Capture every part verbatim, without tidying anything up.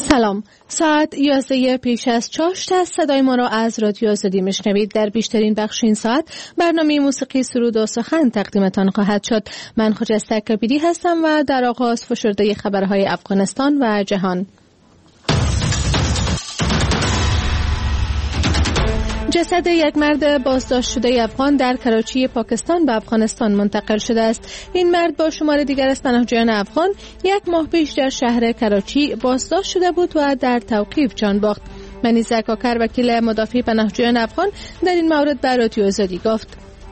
سلام، ساعت یازده پیش از چاشت است. صدای ما را از رادیو آزادی میشنوید. در بیشترین بخش این ساعت برنامه موسیقی، سرود و سخن تقدیمتان خواهد شد. من خجسته کبیری هستم و در آغاز فشرده خبرهای افغانستان و جهان. جسد یک مرد بازداشت شده افغان در کراچی پاکستان به افغانستان منتقل شده است. این مرد با شمار دیگر از پناهجویان افغان یک ماه پیش در شهر کراچی بازداشت شده بود و در توقیف جان باخت. منیزه کاکر، وکیل مدافع پناهجویان افغان، در این مورد به رادیو آزادی گفت: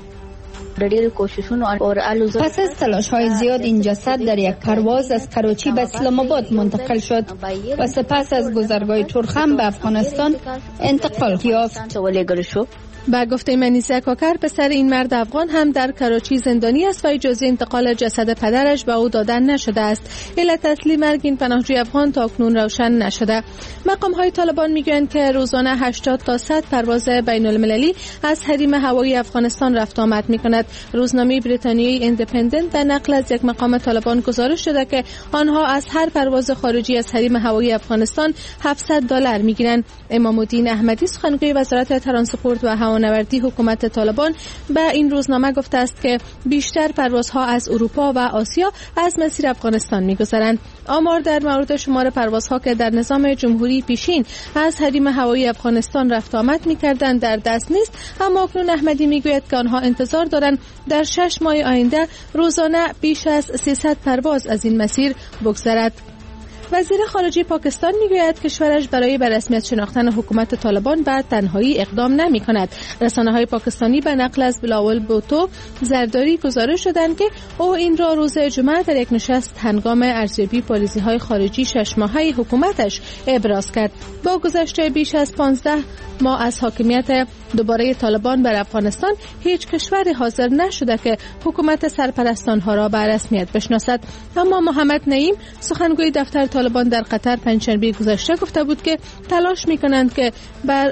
پس از تلاش‌های زیاد این جسد در یک پرواز از کراچی به اسلام آباد منتقل شد و سپس از گذرگاه تورخم به افغانستان انتقال یافت. با گفته منیزه کاکر، پسر این مرد افغان هم در کراچی زندانی است و اجازه انتقال جسد پدرش به او داده نشده است. علت اصلی مرگ این پناهجوی افغان تاکنون روشن نشده. مقام‌های طالبان میگویند که روزانه هشتاد تا صد پرواز بین المللی از حریم هوایی افغانستان رفت آمد می‌کند. روزنامه بریتانیایی ایندیپندنت در نقل از یک مقام طالبان گزارش داده که آنها از هر پرواز خارجی از حریم هوایی افغانستان هفتصد دلار می‌گیرند. امام الدین احمدی، سخنگوی وزارت ترانسپورت و هوانوردی حکومت طالبان، به این روزنامه گفته است که بیشتر پروازها از اروپا و آسیا از مسیر افغانستان می‌گذرند. آمار در مورد شمار پروازها که در نظام جمهوری پیشین از حریم هوایی افغانستان رفت آمد می‌کردند در دست نیست، اما اکنون احمدی می‌گوید که آنها انتظار دارند در شش ماه آینده روزانه بیش از سیصد پرواز از این مسیر بگذرد. وزیر خارجه پاکستان میگوید کشورش برای به رسمیت شناختن حکومت طالبان به تنهایی اقدام نمی کند. رسانه‌های پاکستانی به نقل از بلاول بوتو زرداری گزارش دادند که او این را روز جمعه در یک نشست هنگام ارزیابی پالیسی‌های خارجی شش ماهه حکومتش ابراز کرد. با گذشت بیش از پانزده ماه از حاکمیت دوباره طالبان بر افغانستان، هیچ کشوری حاضر نشده که حکومت سرپرستان ها را به رسمیت بشناسد. اما محمد نعیم، سخنگوی دفتر طالبان در قطر، پنجشنبه گذشته گفته بود که تلاش می‌کنند که بر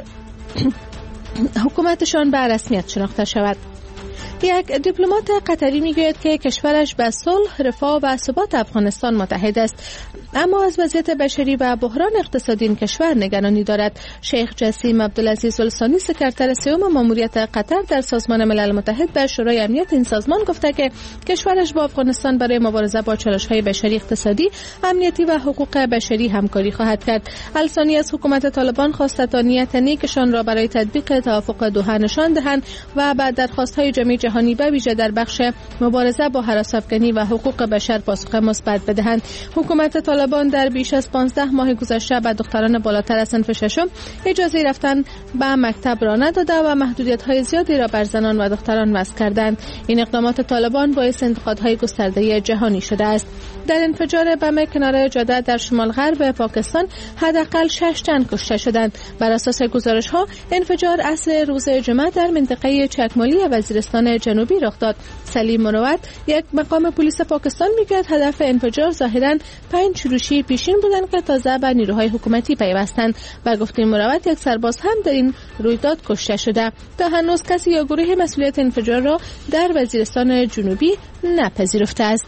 حکومتشان به رسمیت شناخته شود. یک دیپلمات قطری میگوید که کشورش به صلح، رفاه و ثبات افغانستان متحد است، اما از وضعیت بشری و بحران اقتصادی این کشور نگرانی دارد. شیخ جسیم عبدالعزیز الثانی، سکرتر سیوم ماموریت قطر در سازمان ملل متحد، به شورای امنیت این سازمان گفته که کشورش با افغانستان برای مبارزه با چالش‌های بشری، اقتصادی، امنیتی و حقوق بشری همکاری خواهد کرد. الثانی از حکومت طالبان خواست تا نیت نیکشان را برای تطبیق توافق دوحه نشان دهند و بعد درخواست‌های جامعه جهانی به ویژه در بخش مبارزه با هراس‌افکنی و حقوق بشر پاسخ مثبت بدهند. حکومت طالبان در بیش از پانزده ماه گذشته به دختران بالاتر از صنف ششم اجازه رفتن به مکتب را نداده و محدودیت‌های زیادی را بر زنان و دختران وضع کردند. این اقدامات طالبان باعث انتقادهای گسترده جهانی شده است. در انفجار بم کنار جاده در شمال غرب پاکستان حداقل شش تن کشته شدند. بر اساس گزارش‌ها انفجار عصر روز جمعه در منطقه چکمالی وزیرستان جنوبی رخ داد. سلیم مروت، یک مقام پلیس پاکستان، میگوید هدف انفجار ظاهراً پنج شورشی پیشین بودند که تازه به نیروهای حکومتی پیوستند. با گفته مروت، یک سرباز هم در این رویداد کشته شده. تا هنوز کسی یا گروه مسئولیت انفجار را در وزیرستان جنوبی نپذیرفته است.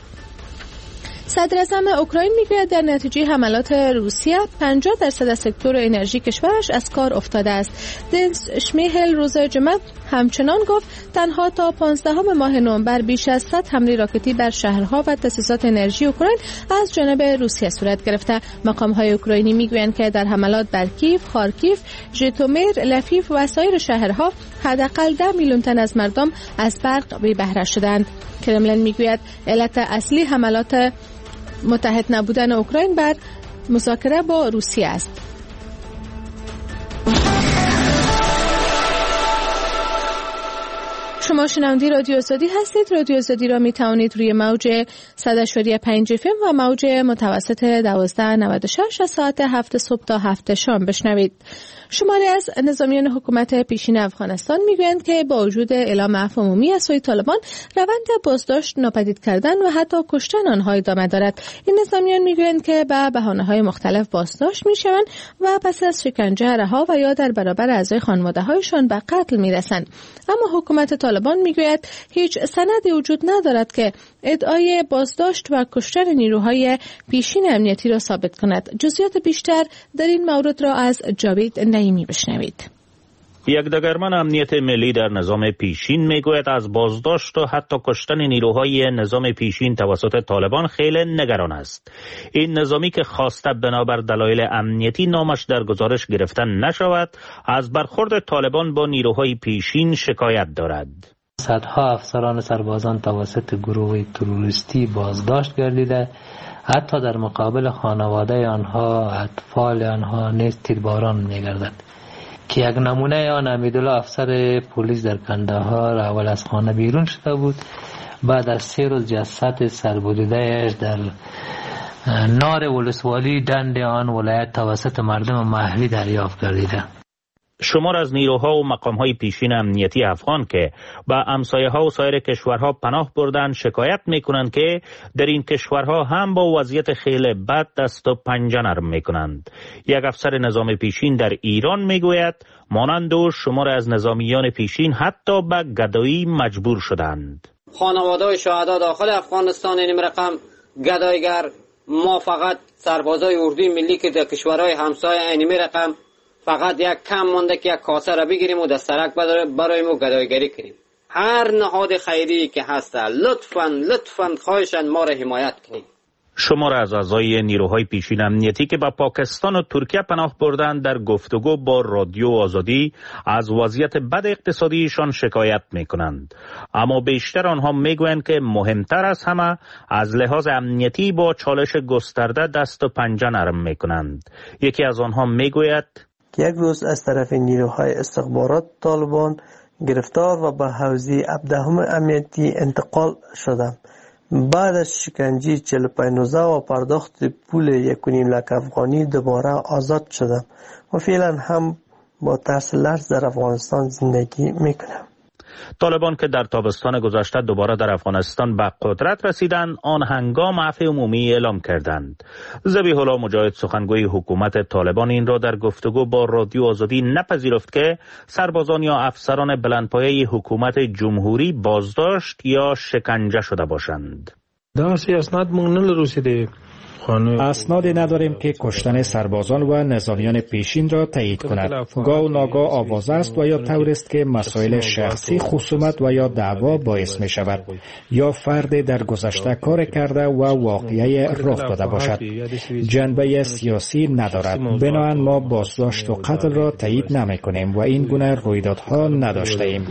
صدر اعظم اوکراین میگوید در نتیجه حملات روسیه پنجاه درصد از سکتور انرژی کشورش از کار افتاده است. دنس شمیهل روز جمعه همچنان گفت تنها تا پانزدهم ماه نوامبر بیش از صد حمله راکتی بر شهرها و تأسیسات انرژی اوکراین از جانب روسیه صورت گرفته. مقام‌های اوکراینی میگویند که در حملات بر کیف، خارکیف، ژیتومیر، لفیف و سایر شهرها حداقل ده میلیون تن از مردم از برق بی بهره شدند. کرملین میگوید علت اصلی حملات متحد نبودن اوکراین بر مذاکره با روسیه است. شما شنونده رادیو آزادی هستید. رادیو آزادی را می توانید روی موج صد و پنج اف ام و موج متوسط دوازده نود و شش از ساعت هفت صبح تا هفت شام بشنوید. شماری از نظامیان حکومت پیشین افغانستان میگویند که با وجود اعلام عفو عمومی از سوی طالبان، روند بازداشت، ناپدید کردن و حتی کشتن آنها ادامه دارد. این نظامیان میگویند که به بهانه‌های مختلف بازداشت میشوند و پس از شکنجه رها و یا در برابر اعضای خانواده‌هایشان به قتل میرسند. اما حکومت طالبان طالبان میگوید هیچ سندی وجود ندارد که ادعای بازداشت و کشتن نیروهای پیشین امنیتی را ثابت کند. جزئیات بیشتر در این مورد را از جاوید نعیمی بشنوید. یک دگرمن امنیت ملی در نظام پیشین میگوید از بازداشت و حتی کشتن نیروهای نظام پیشین توسط طالبان خیلی نگران است. این نظامی که خواسته بنابر دلایل امنیتی نامش در گزارش گرفته نشود، از برخورد طالبان با نیروهای پیشین شکایت دارد. صدها افسران سربازان توسط گروه تروریستی بازداشت گردیده، حتی در مقابل خانواده آنها، اطفال آنها نیز تیرباران میگردد. که یک نمونه آن امیدالله افسر پلیس در کندهار اول از خانه بیرون شده بود، بعد از سه روز جسد سربریده‌اش در نار ولسوالی دند آن ولایت توسط مردم محلی دریافت گردیده. شمار از نیروها و مقامهای پیشین امنیتی افغان که به همسایه‌ها و سایر کشورها پناه بردن شکایت میکنند که در این کشورها هم با وضعیت خیلی بد دست و پنجه نرم میکنند. یک افسر نظام پیشین در ایران میگوید مانند او شمار از نظامیان پیشین حتی به گدایی مجبور شدند. خانواده شهدا داخل افغانستان این رقم گدایگر، ما فقط سربازای اردوی ملی که در کشورهای همسایه این رقم فقط یک کم مونده که یک کاسه را بگیریم و دسترک براییم و گدایگری کنیم. هر نهاد خیری که هست لطفاً لطفاً خواهشاً ما را حمایت کنیم. شمار از اعضای نیروهای پیشین امنیتی که به پاکستان و ترکیه پناه بردند در گفتگو با رادیو آزادی از وضعیت بد اقتصادیشان شکایت میکنند، اما بیشتر آنها میگویند که مهمتر از همه از لحاظ امنیتی با چالش گسترده دست و پنجه نرم میکنند. یکی از آنها میگوید یک روز از طرف نیروهای استخبارات طالبان گرفتار و به حوزه هفدهم امنیتی انتقال شدم. بعد از شکنجه چهل و پنج و پرداخت پول یک و نیم لک افغانی دوباره آزاد شدم و فعلا هم با ترس لرز در افغانستان زندگی میکنم. طالبان که در تابستان گذشته دوباره در افغانستان به قدرت رسیدند، آن هنگام عفو عمومی اعلام کردند. ذبیح الله مجاهد سخنگوی حکومت طالبان این را در گفتگو با رادیو آزادی نپذیرفت که سربازان یا افسران بلندپایه حکومت جمهوری بازداشت یا شکنجه شده باشند. داسی اسناد مون نلرسیده. اسنادی نداریم که کشتن سربازان و نظامیان پیشین را تایید کند. گاه و ناگاه آواز است و یا طور است که مسائل شخصی خصومت و یا دعوا باعث می شود یا فرد در گذشته کار کرده و واقعه رخ داده باشد. جنبه سیاسی ندارد. بنابراین ما بازداشت و قتل را تایید نمی کنیم و این گونه رویدادها نداشته ایم.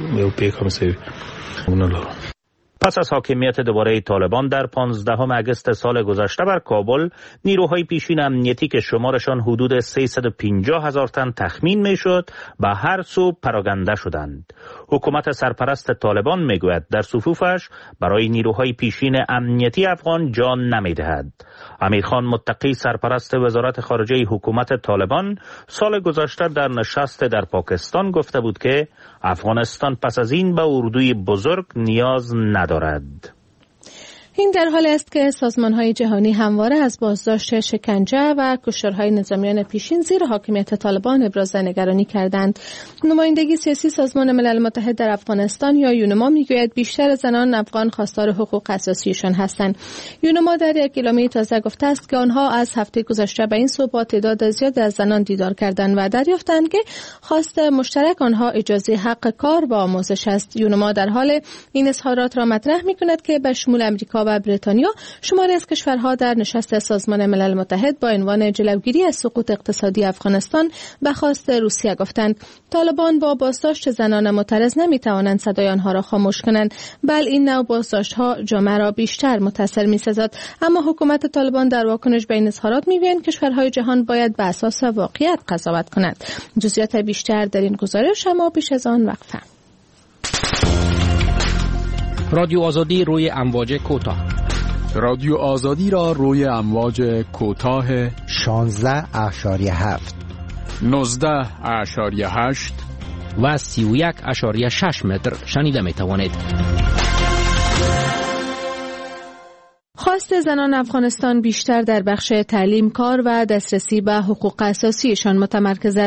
پس از حاکمیت دوباره طالبان در پانزدهم اگست سال گذشته بر کابل، نیروهای پیشین امنیتی که شمارشان حدود سیصد و پنجاه هزار تن تخمین میشد به هر سو پراگنده شدند. حکومت سرپرست طالبان میگوید در صفوفش برای نیروهای پیشین امنیتی افغان جان نمیدهد. امیرخان متقی سرپرست وزارت خارجه حکومت طالبان سال گذشته در نشست در پاکستان گفته بود که افغانستان پس از این به اردوی بزرگ نیاز ندارد. این در حالی است که سازمان‌های جهانی همواره از بازداشت، شکنجه و کشتارهای نظامیان پیشین زیر حاکمیت طالبان ابراز نگرانی کردند. نمایندگی سیاسی سازمان ملل متحد در افغانستان یا یونما میگوید بیشتر زنان افغان خواستار حقوق اساسیشان هستند. یونما در یک اعلامیه تازه گفته است که آنها از هفته گذشته به این سو با تعداد زیادی از زنان دیدار کردند و دریافتند که خواست مشترک آنها اجازه حق کار و آموزش است. یونما در حال این اظهارات را مطرح می‌کند که به شمول امریکا و بریتانیا شماری از کشورها در نشست سازمان ملل متحد با عنوان جلوگیری از سقوط اقتصادی افغانستان به خواست روسیه گفتند طالبان با بازداشت زنان معترض نمیتوانند صدای آنها را خاموش کنند، بل این نوع بازداشت‌ها جامعه را بیشتر متاثر می‌سازد. اما حکومت طالبان در واکنش به این اظهارات می‌گوید کشورهای جهان باید به اساس واقعیت قضاوت کنند. جزئیات بیشتر در این گزارش، اما پیش از آن وقفه. رادیو آزادی روی امواج کوتاه. رادیو آزادی را روی امواج کوتاه شانزده اشاری هفت، نوزده اشاری هشت و سی و یک اشاری شش متر شنیده می توانید. خواست زنان افغانستان بیشتر در بخش تعلیم، کار و دسترسی به حقوق اساسیشان متمرکز است.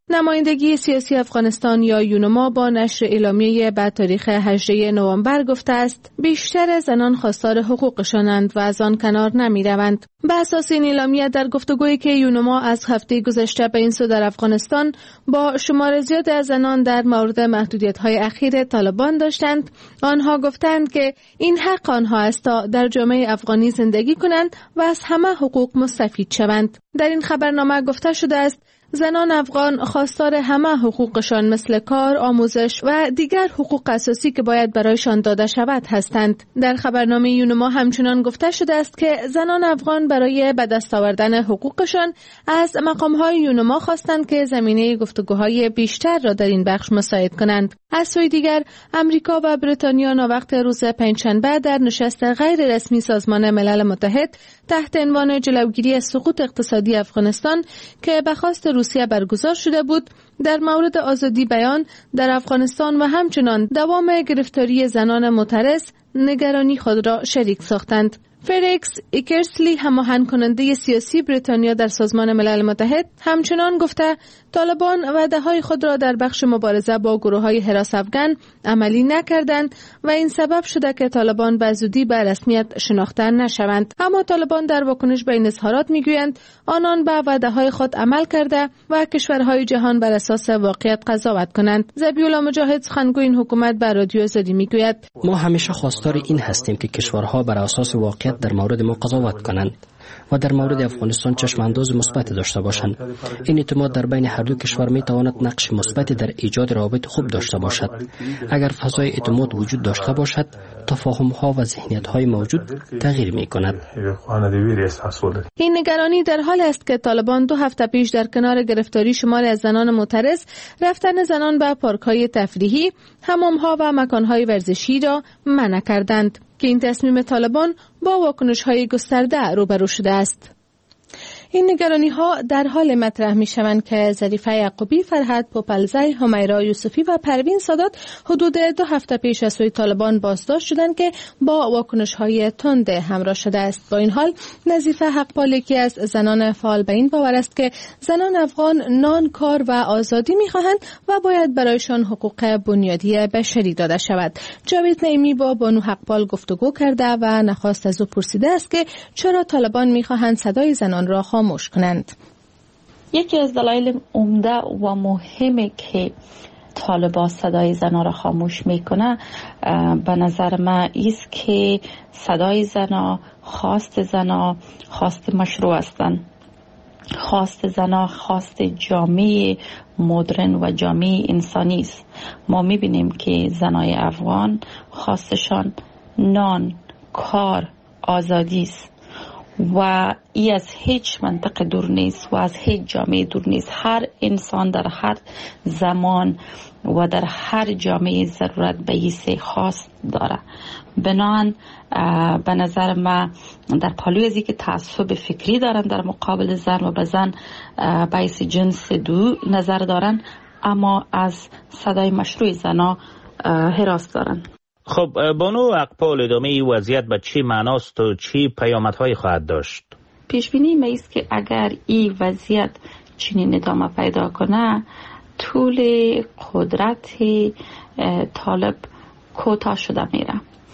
نمایندگی سیاسی افغانستان یا یونما با نشر اعلامیه به تاریخ هجدهم نوامبر گفته است بیشتر زنان خواستار حقوقشانند و از آن کنار نمی روند. به اساس این اعلامیه در گفتگویی که یونما از هفته گذشته به این سو در افغانستان با شمار زیاد از زنان در مورد محدودیت‌های اخیر طالبان داشتند، آنها گفتند که این حق آنها است تا در جامعه افغانی زندگی کنند و از همه حقوق مستفید شوند. در این خبرنامه گفته شده است زنان افغان خواستار همه حقوقشان مثل کار، آموزش و دیگر حقوق اساسی که باید برایشان داده شود هستند. در خبرنامه یونما همچنان گفته شده است که زنان افغان برای به دست آوردن حقوقشان از مقام‌های یونما خواستند که زمینه گفتگوهای بیشتر را در این بخش مساعد کنند. از سوی دیگر امریکا و بریتانیا ناوقت روز پنجشنبه در نشست غیر رسمی سازمان ملل متحد تحت عنوان جلوگیری از سقوط اقتصادی افغانستان که به خواست روسیه برگزار شده بود در مورد آزادی بیان در افغانستان و همچنان دوام گرفتاری زنان معترض نگرانی خود را شریک ساختند. فریکس ایکرسلی هماهنگ کننده سیاسی بریتانیا در سازمان ملل متحد همچنان گفته طالبان وعده‌های خود را در بخش مبارزه با گروه‌های حراس افغان عملی نکردند و این سبب شده که طالبان به زودی به رسمیت شناخته نشوند. اما طالبان در واکنش به این اظهارات میگویند آنان به وعده‌های خود عمل کرده و کشورهای جهان بر اساس واقعیت قضاوت کنند. ذبیح‌الله مجاهد سخنگوی این حکومت به رادیو آزادی میگوید ما همیشه خواستار این هستیم که کشورها بر اساس واقعیت در مورد ما قضاوت کنند و در مورد افغانستان چشم انداز مثبت داشته باشند. این اعتماد در بین هر دو کشور می تواند نقش مثبتی در ایجاد روابط خوب داشته باشد. اگر فضای اعتماد وجود داشته باشد، تفاهم ها و ذهنیت های موجود تغییر می کند. این نگرانی در حال است که طالبان دو هفته پیش در کنار گرفتاری شماری از زنان معترض، رفتن زنان به پارک های تفریحی، حمام ها و مکان های ورزشی را منع کردند که این تصمیم طالبان با واکنش‌های گسترده روبرو شده است. این نگرانی ها در حال مطرح می شوند که ظریفه یعقوبی، فرهاد پوپلزی، همیرا یوسفی و پروین سادات حدود دو هفته پیش از سوی طالبان بازداشت شدند که با واکنش های تند همراه شده است. با این حال نظیفه حقپال یکی از زنان فعال به این باور است که زنان افغان نان، کار و آزادی می خواهند و باید برایشان حقوق بنیادی بشری داده شود. جاوید نعیمی با بانو حقپال گفتگو کرده و نخواست از او پرسیده است که چرا طالبان می خواهند صدای زنان را خاموش کنند. یکی از دلایل عمده و مهمی که طالبان صدای زنان را خاموش میکنه به نظر من است که صدای زنان، خواست زنان خواست مشروع هستند. خواست زنان خواست جامعه مدرن و جامعه انسانی است. ما میبینیم که زنای افغان خواستشان نان، کار، آزادی است و ای از هیچ منطقه دور نیست و از هیچ جامعه دور نیست. هر انسان در هر زمان و در هر جامعه ضرورت به این سه خواست داره. بنابراین به نظر من در پالوی از که تعصب فکری دارن در مقابل زن و به زن باعث جنس دو نظر دارن، اما از صدای مشروع زنا هراس دارن. خب بانو حقپال، ادامه این وضعیت به چی معناست و چی پیامدهایی خواهد داشت؟ پیش بینی ما است که اگر این وضعیت چنین ادامه پیدا کنه، طول قدرت طالب کوتاه شده میره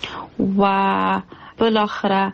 و بالاخره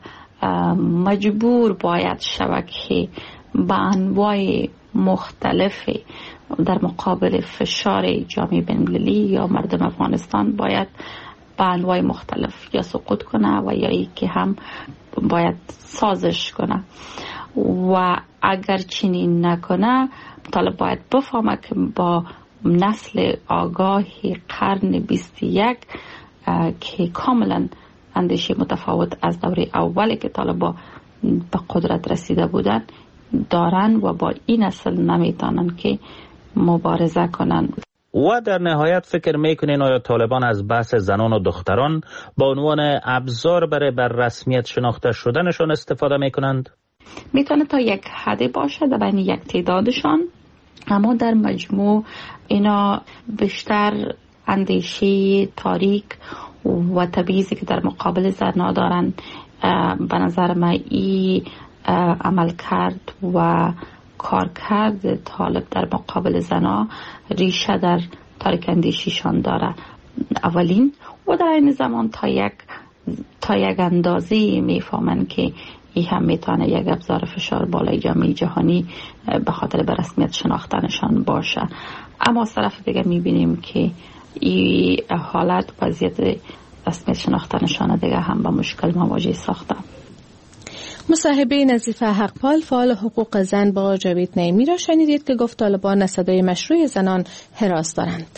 مجبور باید شود که به انواع مختلف در مقابل فشار جامعه بین‌المللی یا مردم افغانستان باید به انواع مختلف یا سقوط کنه و یا ای که هم باید سازش کنه و اگر چنین نکنه طالب باید بفهمه که با نسل آگاه قرن بیست و یک که کاملا اندیشه متفاوت از دوره اولی که طالبا به قدرت رسیده بودن دارن و با این نسل نمیتونن که مبارزه کنن. و در نهایت فکر میکنین آیا طالبان از بحث زنان و دختران با عنوان ابزار برای بر رسمیت شناخته شدنشان استفاده میکنند؟ میتونه تا یک حدی باشه در بین یک تعدادشان، اما در مجموع اینا بیشتر اندیشه تاریک و تبعیضی که در مقابل زنها دارن به نظر من ای عمل کرد و کارکرد طالب در مقابل زنا ریشه در تاریک اندیشیشان داره. اولین و در این زمان تا یک تا یک اندازه میفهمن که این هم میتونه یک ابزار فشار بالای جامعه جهانی به خاطر به رسمیت شناختنشان باشه. اما از طرف دیگه میبینیم که این حالت وضعیت رسمیت شناختنشان دیگه هم با مشکل مواجه ساخته. مصاحبه نظیفه حقپال فعال حقوق زن با جاوید نعیمی را شنیدید که گفت طالبان صدای مشروع زنان حراس دارند.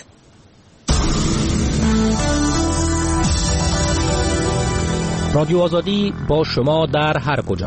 رادیو آزادی با شما در هر کجا.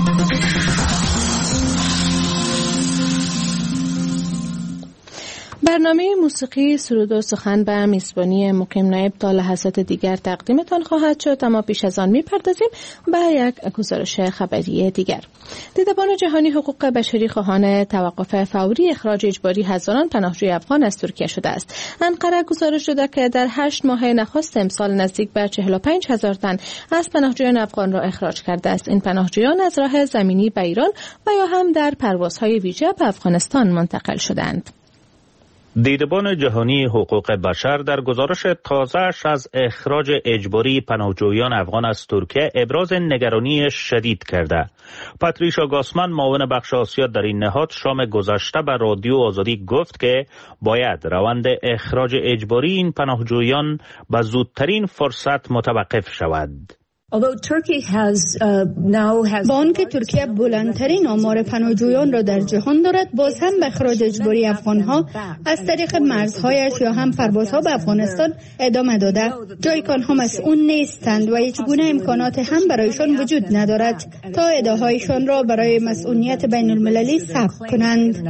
برنامه موسیقی سرود و سخن به میزبانی مقیم نایب تا لحظات دیگر تقدیمتان خواهد شد، اما پیش از آن میپردازیم به یک گزارش خبری دیگر. دیدبان جهانی حقوق بشری خواهان توقف فوری اخراج اجباری هزاران پناهجوی افغان از ترکیه شده است. انقره گزارش داده که در هشت ماه نخست امسال نزدیک به چهل و پنج هزار تن از پناهجویان افغان را اخراج کرده است. این پناهجویان از راه زمینی به ایران و یا هم در پروازهای ویژه به افغانستان منتقل شدند. دیدبان جهانی حقوق بشر در گزارش تازه‌اش از اخراج اجباری پناهجویان افغان از ترکیه ابراز نگرانی شدید کرده. پاتریشا گاسمن معاون بخش آسیا در این نهاد شام گذشته به رادیو آزادی گفت که باید روند اخراج اجباری این پناهجویان به زودترین فرصت متوقف شود. با آنکه ترکیه بلندترین آمار پناهجویان را در جهان دارد، باز هم به اخراج اجباری افغانها از طریق مرزهایش یا هم پروازها به افغانستان ادامه داده، جایی که آنها مسئول نیستند و هیچ گونه امکانات هم برایشان وجود ندارد تا ادعاهایشان را برای مسئولیت بین المللی ثبت کنند.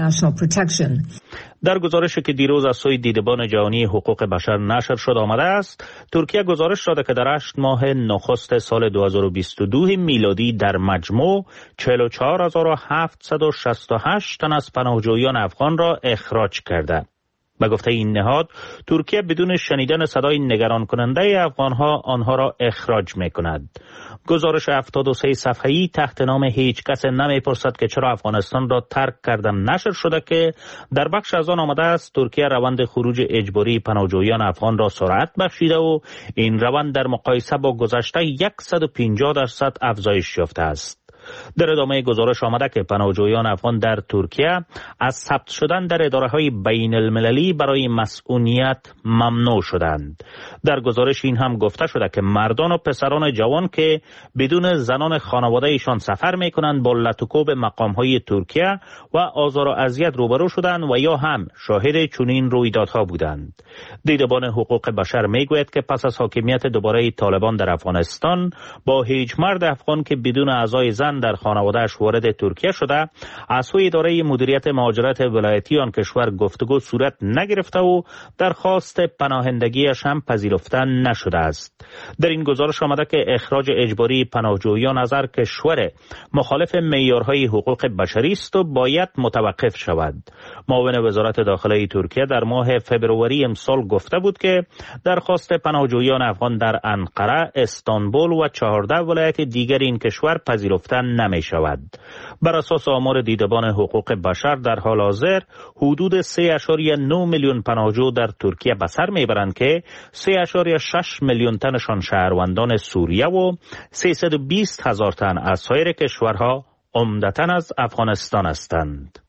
در گزارشی که دیروز از سوی دیدبان جهانی حقوق بشر نشر شد آمده است، ترکیه گزارش داده که در هشت ماه نخست سال دو هزار و بیست و دو میلادی در مجموع چهل و چهار هزار و هفتصد و شصت و هشت تن از پناهجویان افغان را اخراج کرده. به گفته این نهاد، ترکیه بدون شنیدن صدای نگران کننده افغانها آنها را اخراج می کند. گزارش هفتاد و سه صفحه‌ای تحت نام هیچ کس نمی‌پرسد که چرا افغانستان را ترک کردن نشر شده که در بخش از آن آمده است ترکیه روند خروج اجباری پناهجویان افغان را سرعت بخشیده و این روند در مقایسه با گذشته صد و پنجاه درصد افزایش یافته است. در ادامه گزارش آمده که پناهجویان افغان در ترکیه از ثبت شدن در اداره‌های بین المللی برای مسئولیت ممنوع شدند. در گزارش این هم گفته شده که مردان و پسران جوان که بدون زنان خانواده ایشان سفر می کنند با لطوکوب مقام‌های ترکیه و آزار و اذیت روبرو شدند و یا هم شاهد چنین رویدادها بودند. دیدبان حقوق بشر می گوید که پس از حاکمیت دوباره طالبان در افغانستان با هیچ مرد افغان که بدون اعضای زن در خانواده‌اش وارد ترکیه شده از سوی اداره مدیریت مهاجرت ولایتی آن کشور گفتگو صورت نگرفته و درخواست پناهندگیش هم پذیرفته نشده است. در این گزارش آمده که اخراج اجباری پناهجویان از هر کشور مخالف معیارهای حقوق بشری است و باید متوقف شود. معاون وزارت داخله ترکیه در ماه فبروری امسال گفته بود که درخواست پناهجویان افغان در انقره، استانبول و چهارده ولایت دیگر این کشور پذیرفته نمی شود. بر اساس آمار دیدبان حقوق بشر در حال حاضر حدود سه ممیز نه میلیون پناهجو در ترکیه به سر میبرند که سه ممیز شش میلیون تنشان شهروندان سوریه و سیصد و بیست هزار تن از سایر کشورها عمدتاً از افغانستان هستند.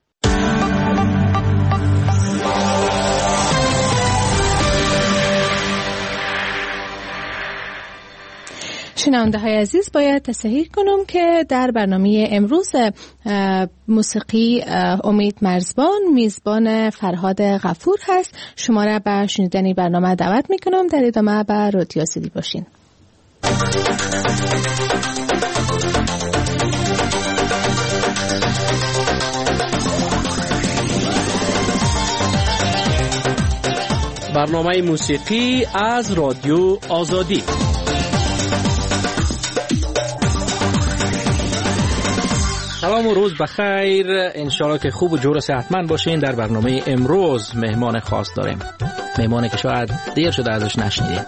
شنونده های عزیز، باید تصحیح کنم که در برنامه امروز موسیقی امید مرزبان میزبان فرهاد غفور هست. شما را به شنیدن برنامه دعوت میکنم. در ادامه به رادیو آزادی باشین. برنامه موسیقی از رادیو آزادی. سلام و روز بخیر. انشالله که خوب و جور و صحتمند باشین. در برنامه امروز مهمان خاص داریم، مهمانی که شاید دیر شده ازش نشنیدیم.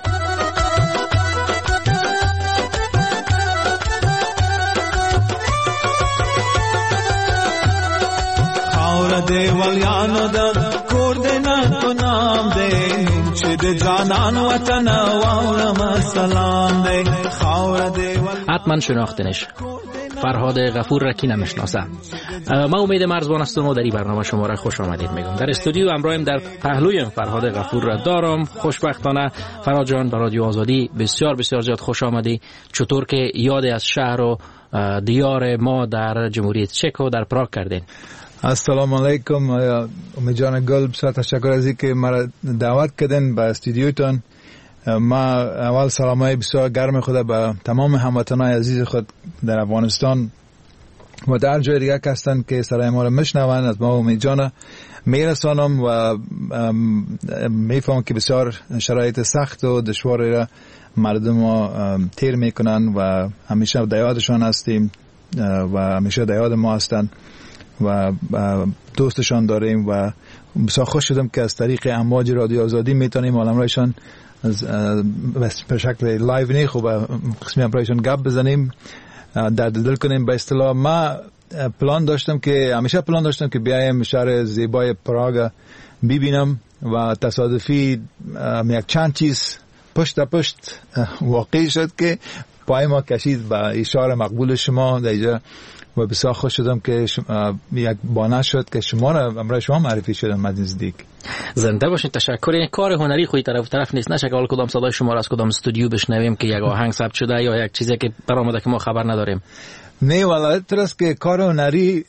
خاور دیوالیانو دا کوردنا کنام دی نوچه دی جانان وطن واورم سلام دی خاور دیوال حتما شناختنش. فرهاد غفور را کی نمیشناسه. ما امید مرزبان هستم و در این برنامه شما را خوش آمدید میگم. در استودیو همراهم در پهلویم فرهاد غفور را دارم. خوشبختانه فرهاد جان به رادیو آزادی بسیار بسیار زیاد خوش آمدی. چطور که یاد از شهر و دیار ما در جمهوری چک و در پراگ کردین؟ السلام علیکم. امید جان گل بسیار تشکر از اینکه مرا دعوت کردین به استودیوتان. ما اول سلامای بسیار گرم خود به تمام هموطنان عزیز خود در افغانستان و در جای دیگه هستند که صدای ما را میشنوند از ما امید جان میرسانم و میفهمم که بسیار شرایط سخت و دشواری را مردم ما تیر میکنن و همیشه در یادشان هستیم و همیشه در یاد ما هستند و دوستشان داریم و بسیار خوش شدم که از طریق امواج رادیو آزادی میتونیم عالمرایشان به شکل لایو نه خوب قسمی امرایشان گپ بزنیم، درد دل کنیم. به اصطلاح ما پلان داشتم که همیشه پلان داشتم که بیایم شهر زیبای پراگ ببینم و تصادفی یک چند چیز پشت پشت واقع شد که پای ما کشید به اشاره مقبول شما در اینجا و بسیار خوش شدم که یک بانه شد که شما را امروز شما معرفی شدم نزدیک. زنده باشین. تشکر. این کار هنری خوی طرف طرف نیست. نشه که حالا کدام صدای شما را از کدام استودیو بشنویم که یک آهنگ ثبت شده یا یک چیزی که برآمده که ما خبر نداریم. نه والا ترس که کار هنری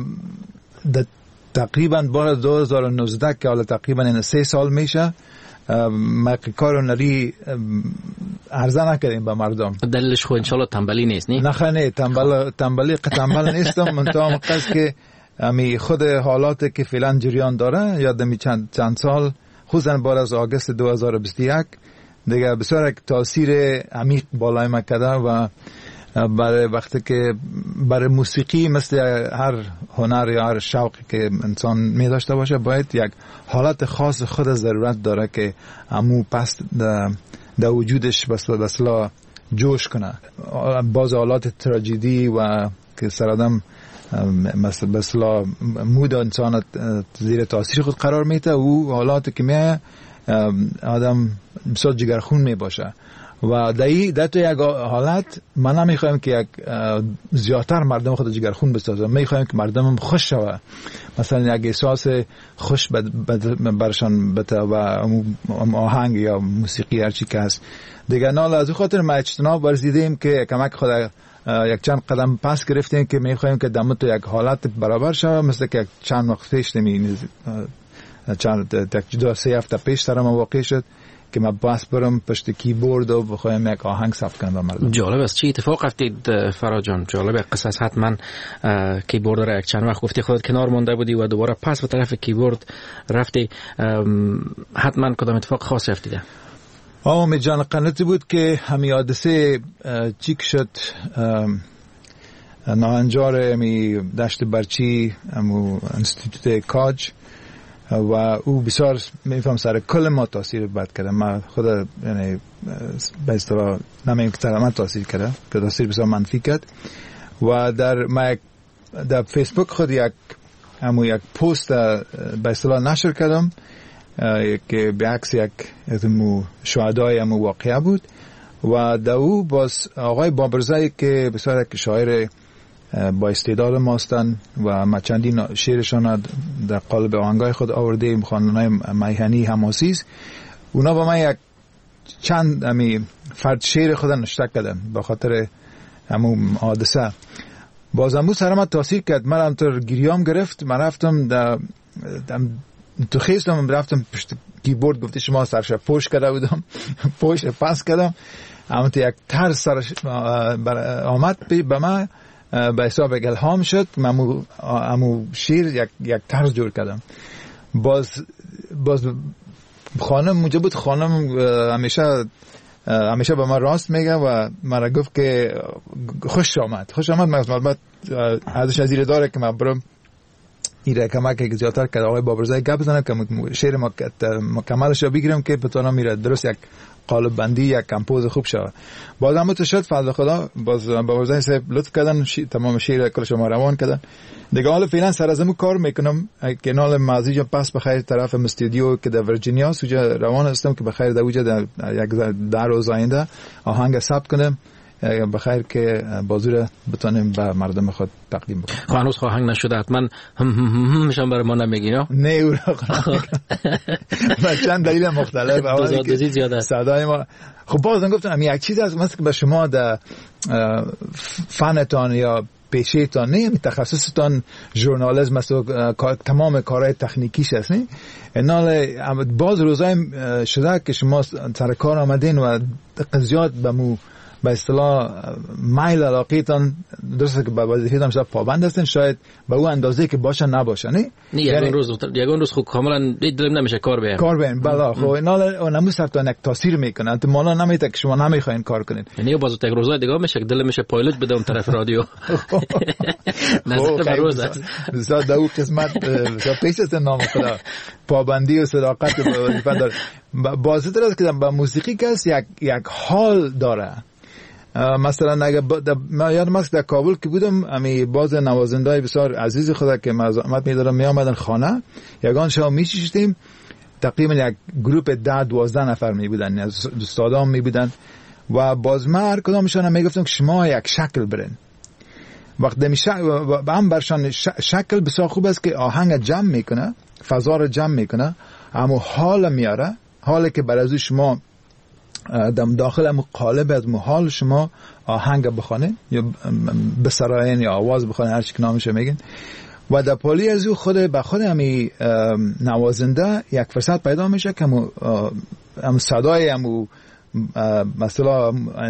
تقریبا بار دو هزار و نوزده که حالا تقریبا این سه سال میشه ما کار هنری عرضه نکردیم به مردم. دلیلش خو انشالله تنبلی نیست نه؟ نه نه تنبل تنبلی تنبل نیستم. منتها قصد که امی خود حالاتی که فعلا جریان داره یادم چند چند سال خصوصا بعد از آگوست دو هزار و بیست و یک دیگه بسیار یک تاثیر عمیق بالای ما کرده و برای وقتی که برای موسیقی مثل هر هنر یا هر شوقی که انسان می داشته باشه باید یک حالت خاص خود ضرورت داره که امو پس در وجودش بسلا جوش کنه. باز حالات تراژدی و که سرادم مثل بسلا مود انسان زیر تاثیر خود قرار میده و حالاتی که میه آدم بسیار جگرخون می باشه و دایی در تو یک حالت ما نمیخوایم که یک زیادتر مردم خود جگرخون بسازم. میخوایم که مردم خوش شوه، مثلا یک احساس خوش برشان بده و آهنگ یا موسیقی هرچی که هست دیگه. نال از خاطر ما اجتناب ورزیدیم که کمک خود یک چند قدم پس گرفتیم که میخوایم که دم تو یک حالت برابر شوه مثل که یک چند وقت پیش نمی چند جدا سه هفته پیش سر ما واقع شد که من باس برم پشت کیبورد و بخوایم یک آهنگ ثبت کنم با مردم. جالب است. چی اتفاق افتید فرهاد جان؟ جالب قصص. حتما کیبورد را یک چند وقت گفتی خودت کنار مونده بودی و دوباره پس به طرف کیبورد رفتی. حتما کدام اتفاق خاصی افتیده؟ آه جان قناتی بود که همی حادثه چیک شد ناهنجار همی دشت برچی همو انستیتوت کاج و او بسیار میفهم سر کل ما تاثیر بد کرده. ما خود یعنی به اصطلاح نمیم که ترامت تاثیر کرده که تاثیر بسیار منفی کرد و در ما در فیسبوک خود یک همو یک پوست به اصطلاح نشر کردم که به عکس یک همو شهدای همو واقعه بود و در او باز آقای بابرزایی که بسیار یک شاعر با استعداد ما هستند و ما چندین شعرشان در قالب آهنگای خود آورده خواننده میهنی حماسیز اونا با من یک چند امی فرد شعر خود نشته کردن به خاطر همون حادثه. بازم بود سرم تاثیر کرد. من همطور گریام گرفت. من رفتم در تو خیستم رفتم پشت کیبورد گفتی شما سرش پوش کرده بودم پوش پس کردم همونطور یک ترس سرش آمد به من به حساب الهام شد. من امو شیر یک یک طرز جور کردم. باز باز خانم موجب بود. خانم همیشه همیشه به من راست میگه و من گفت که خوش آمد خوش آمد. من بعد ازش ازیر داره که من برم این کمک که زیادتر کرد آقای بابرزایی گپ بزنه که شعر ما مکملش رو بگیرم که بتونم میره درست یک قالب بندی یک کمپوز خوب شود. باز هم تو شد فضل خدا باز بابرزایی صاحب لطف کردن شی... تمام شعر کلش ما روان کردن دیگه. حالا فعلا سر از کار میکنم که نال مازی پس بخیر طرف استودیو که در ورجینیا سوجا روان هستم که بخیر در وجه در یک در روز آینده آهنگ ثبت کنم بخیر که بازور بتونیم به مردم خود تقدیم بکنیم. خب هنوز آهنگ نشده حتما هم هم هم میشم برای ما نمیگی نه؟ نه او را با چند دلیل مختلف دوزادوزی زیاده است صدای ما. خب بازم گفتم یک چیز هست مثل که به شما در فنتان یا پیشه‌تان نه تخصصتان ژورنالیسم مثلا تمام کارهای تکنیکیش هست نه اینا باز روزای شده که شما سر کار آمدین و زیاد به مو به اصطلاح مایل علاقیتان درسته که به وظیفه‌تان شاید پابند هستین شاید به اون اندازه که باشه نباشه نه یعنی روز یگان روز خوب کاملا دلم نمیشه کار بیارم کار بیارم بله خب اینا نمی‌سرتون یک تاثیر میکنه تو مالا نمیته که شما نمیخواین کار کنین یعنی باز یک روزای دیگه میشه که دلم میشه پایلوت بدم طرف رادیو نظر به روز زاد دو قسمت پیش از نام خدا پابندی و صداقت به وظیفه داره بازی داره که با موسیقی کس یک یک حال داره. مثلا اگه ما یادم است در کابل که بودم امی باز نوازنده‌های بسیار عزیز خدا که مزاحمت می‌دارم می آمدن خانه یگان شام می‌چشیدیم تقریبا یک گروپ ده دوازده نفر می بودن از دوستان می بودن و باز ما هر کدامشون میگفتم که شما یک شکل برین وقتی میشه با هم برشان شکل بسیار خوب است که آهنگ جمع میکنه فضا رو جمع میکنه اما حال میاره حالی که بر از شما دم داخل هم قالب از محال شما آهنگ بخوانید یا بسراین یا آواز بخوانید هر چی که نامش میگن و در پالی از او خود به خود همی نوازنده یک فرصت پیدا میشه که هم صدای هم مثلا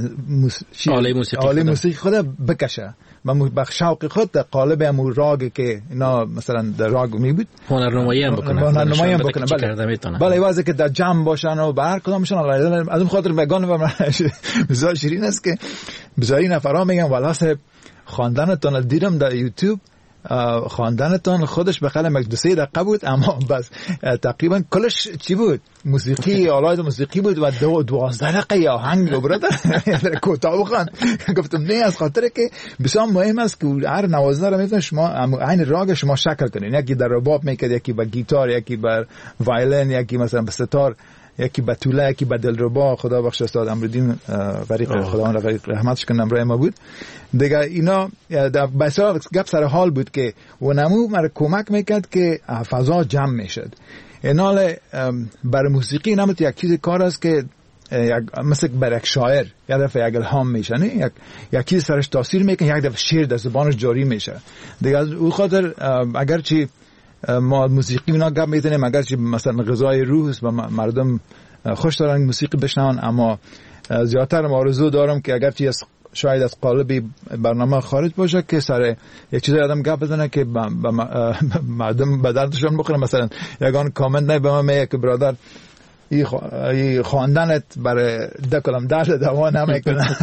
آله موسیقی آله موسیقی خود بکشه و بخشاق خود در قالب هم راگ که اینا مثلا در راگ می بود هنرنمایی هم بکنن هنرنمایی هم بکنن بله بله واسه که در جمع باشن و بر کدامشون از اون خاطر بگان و بسیار شیرین است که بسیاری نفرها میگن والا صاحب خواندنتون دیدم در یوتیوب خواندنتون خودش بخاله یک دو سه دقیقه بود اما بس تقریبا کلش چی بود موسیقی آلات موسیقی بود و دو دوازده دقیقه آهنگ رو برات کوتاه بخوان. گفتم نه از خاطر که بسیار مهم است که هر نوازنده رو میتونه شما عین راگ شما شکل کنین یکی در رباب میکرد یکی با گیتار یکی بر وایلن یکی مثلا به ستار یکی با توله یکی با دلربا خدا بخش استاد امرالدین غریق خداوند غریق رحمتش کنه امرای ما بود دیگه اینا در بسیار گپ سر حال بود که و نمو مر کمک میکرد که فضا جمع میشد. اینال بر موسیقی نمیت یک چیز کار است که یک مثل بر یک شاعر یک دفعه یک الهام میشه نه یک یک چیز سرش تاثیر میکنه یک دفعه شعر در زبانش جاری میشه دیگه از اون خاطر اگر چی ما موسیقی اینا گپ میزنیم اگر چی مثلا غذای روح است و مردم خوش دارن موسیقی بشنون اما زیادتر آرزو دارم که اگر چی شاید از قالب برنامه خارج باشه که سر یک چیزی آدم گپ بزنه که مردم به دردشون بخوره. مثلا یگان کامنت نه به من میگه که برادر این خواندنت برای دکلم درد دوا نمیکنه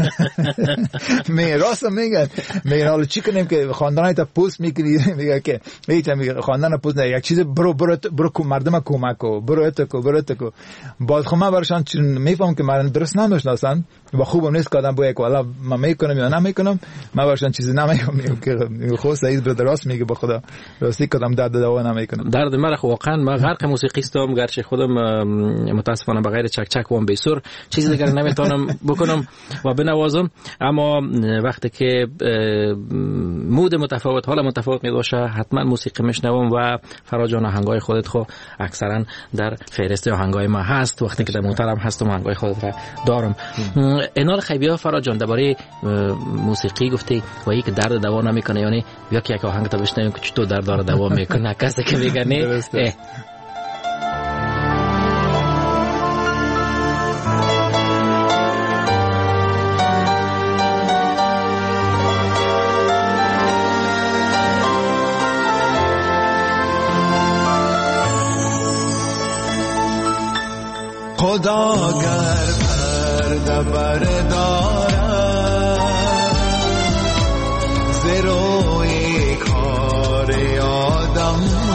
می راست میگن میگن حالا چی کنیم که خواندنت پوست میکنی میگه که هیچ میگه خواندن پوست نه یک چیز برو برو برو مردم کمک کو برو اتکو برو اتکو باز خب من برشان میفهم که من درست نمیشناسن و خوبم نیست که آدم باید که حالا من میکنم یا نمیکنم من برشان چیزی نمیگم که خود سعید برادر راست میگه به خدا راستی کدام درد دوا نمیکنم درد من واقعا من غرق موسیقیستم گرچه خودم متاسفانه بغیر چک چک و بیسور چیزی دیگر نمیتونم بکنم و بنوازم اما وقتی که مود متفاوت حال متفاوت میباشه حتما موسیقی میشنوم و فراجان آهنگای خودت خو اکثرا در فهرست آهنگای ما هست وقتی که در محترم هستم آهنگای خودت را دارم. اینال خیبیا فراجان درباره موسیقی گفتی و یک درد دوا نمیکنه یعنی بیا که یک آهنگ تا بشنویم که چطور درد داره دوا میکنه کسی که میگه نه خدا گر پرده بردارد ز روی کار آدم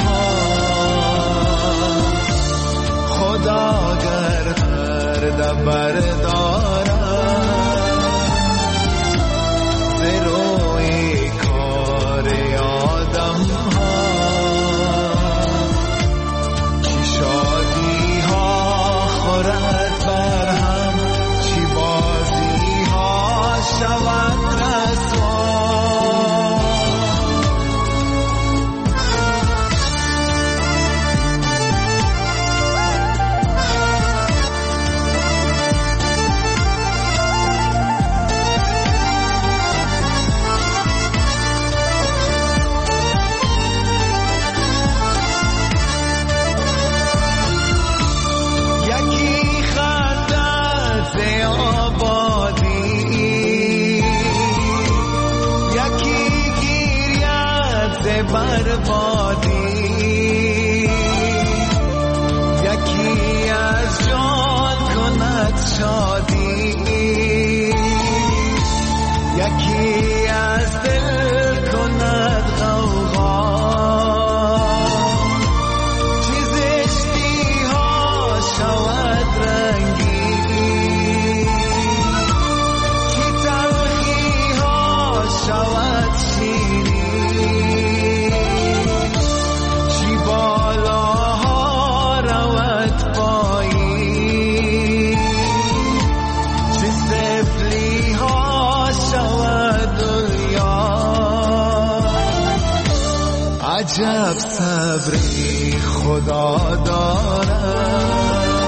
عجب صبری خدا دارد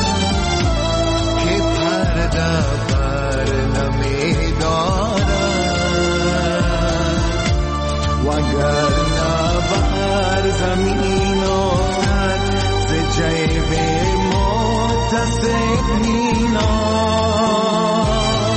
که پرده بر نمی دارد وگر نبر زمین افتد ز جیب متصب میناد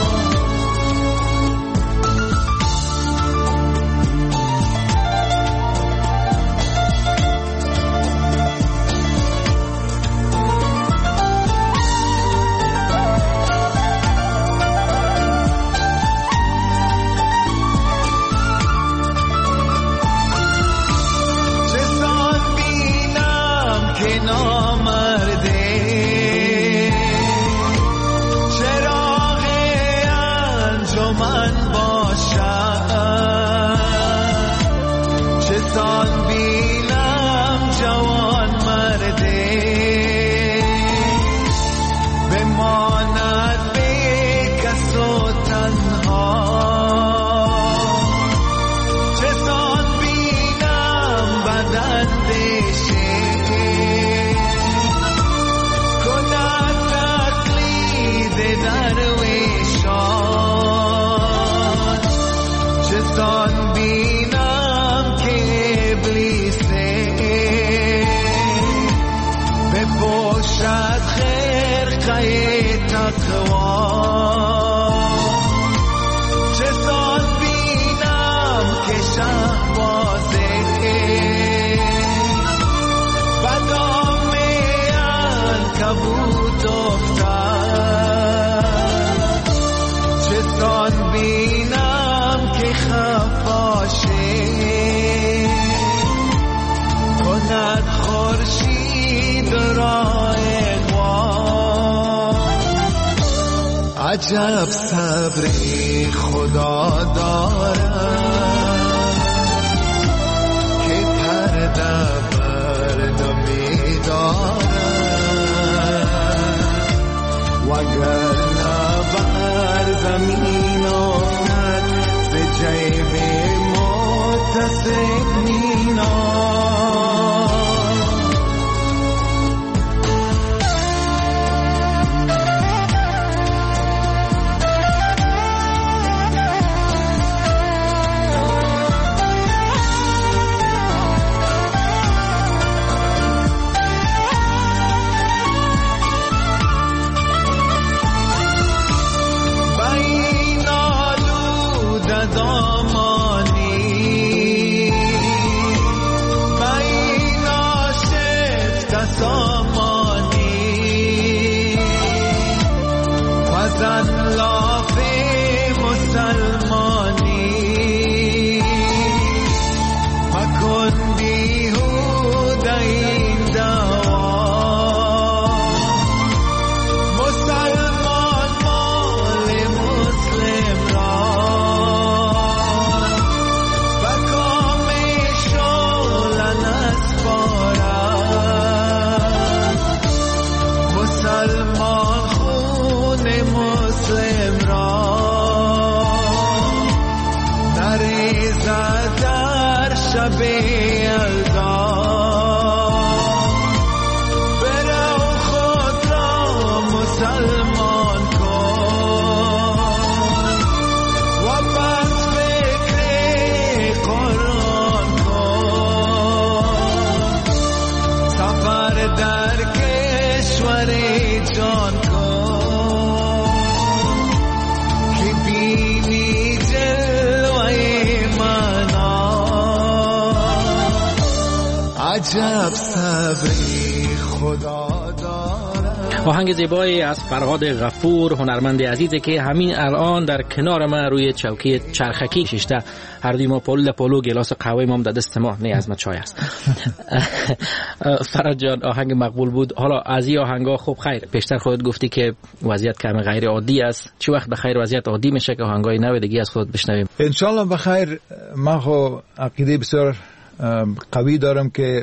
عجب صبری خدا دارد که پرده بر نمی دارد وگر نبر زمین افتد ز جیب متصب میناد مسلمان لب یلدا برو خود را مسلمان کن و پس فکر قرآن کن سفر در کشور جان کن که بینی جلوه منا عجب صبری خدا دارد. آهنگ زیبایی از فرهاد غفور، هنرمند عزیزی که همین الان در کنار ما روی چوکی چرخکی شیشته، هر دوی ما پلو پلو گلاس قهوه ما در دست ما، نه از ما چای است. فرهاد جان آهنگ مقبول بود. حالا از این آهنگا خوب خیر پیشتر خودت گفتی که وضعیت کم غیر عادی است، چه وقت بخیر وضعیت عادی میشه که آهنگای نو دیگه از خودت بشنویم؟ ان شاء الله بخیر. ما خو عقیده بسیار قوی دارم که